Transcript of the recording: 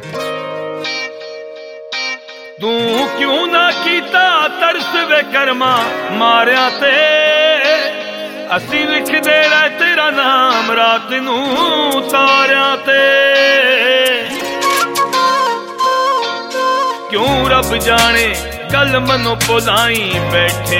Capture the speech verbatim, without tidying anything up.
तू क्यों ना कीता तरस वे कर्मा मारिया ते असी लिखदे रह तेरा नाम रात नू तारिया ते। क्यों रब जाने गल मनो भुलाई बैठे